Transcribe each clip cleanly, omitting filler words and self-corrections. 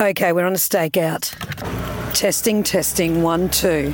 Okay, we're on a stakeout. Testing, 1, 2.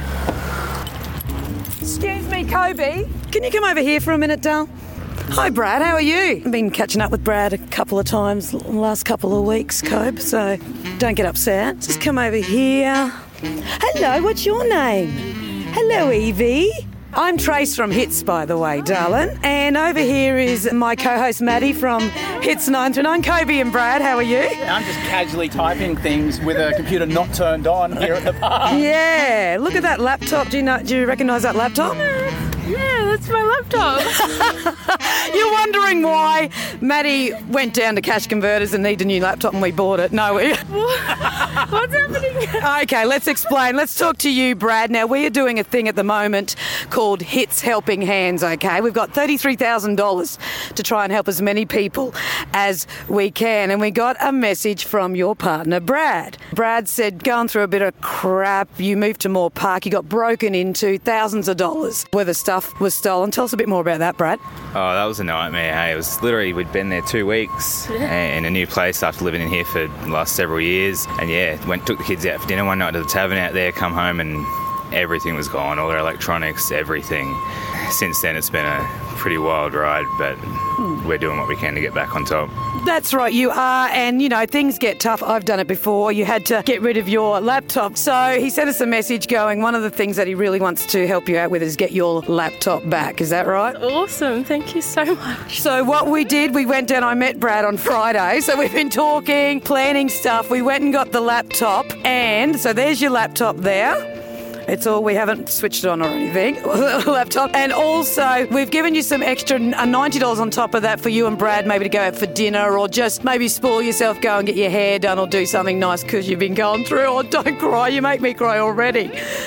Excuse me, Kobe. Can you come over here for a minute, Dal? Hi, Brad. How are you? I've been catching up with Brad a couple of times the last couple of weeks, Kobe, so don't get upset. Just come over here. Hello, what's your name? Hello, Evie. I'm Trace from Hits, by the way, darling. And over here is my co-host, Maddie, from Hits 939. Kobe and Brad, how are you? I'm just casually typing things with a computer not turned on here at the bar. Yeah, look at that laptop. Do you recognise that laptop? Yeah, that's my laptop. You're wondering why Maddie went down to Cash Converters and needed a new laptop and we bought it. No, What's happening? Okay, let's explain. Let's talk to you, Brad. Now, we are doing a thing at the moment called Hits Helping Hands, okay? We've got $33,000 to try and help as many people as we can. And we got a message from your partner, Brad. Brad said, going through a bit of crap, you moved to Moore Park, you got broken into, thousands of dollars worth of stuff was stolen. Tell us a bit more about that, Brad. Oh, that was a nightmare, hey. It was literally, we'd been there 2 weeks in a new place after living in here for the last several years. And took the kids out for dinner one night to the tavern out there, come home and everything was gone, all their electronics, everything. Since then it's been a pretty wild ride, but we're doing what we can to get back on top. That's right, you are, and things get tough. I've done it before. You had to get rid of your laptop. So he sent us a message going, one of the things that he really wants to help you out with is get your laptop back. Is that right? Awesome, thank you so much. So what we did, we went down, I met Brad on Friday, so we've been talking, planning stuff. We went and got the laptop, and so there's your laptop there. It's all, we haven't switched it on or anything, laptop. And also, we've given you some extra $90 on top of that for you and Brad, maybe to go out for dinner or just maybe spoil yourself, go and get your hair done or do something nice because you've been going through. Oh, don't cry, you make me cry already.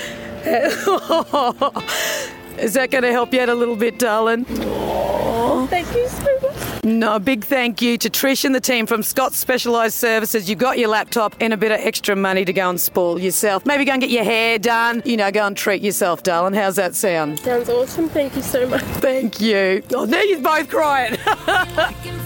Is that going to help you out a little bit, darling? Thank you so much. No, a big thank you to Trish and the team from Scott's Specialised Services. You've got your laptop and a bit of extra money to go and spoil yourself. Maybe go and get your hair done. Go and treat yourself, darling. How's that sound? Sounds awesome. Thank you so much. Thank you. Oh, now you're both crying.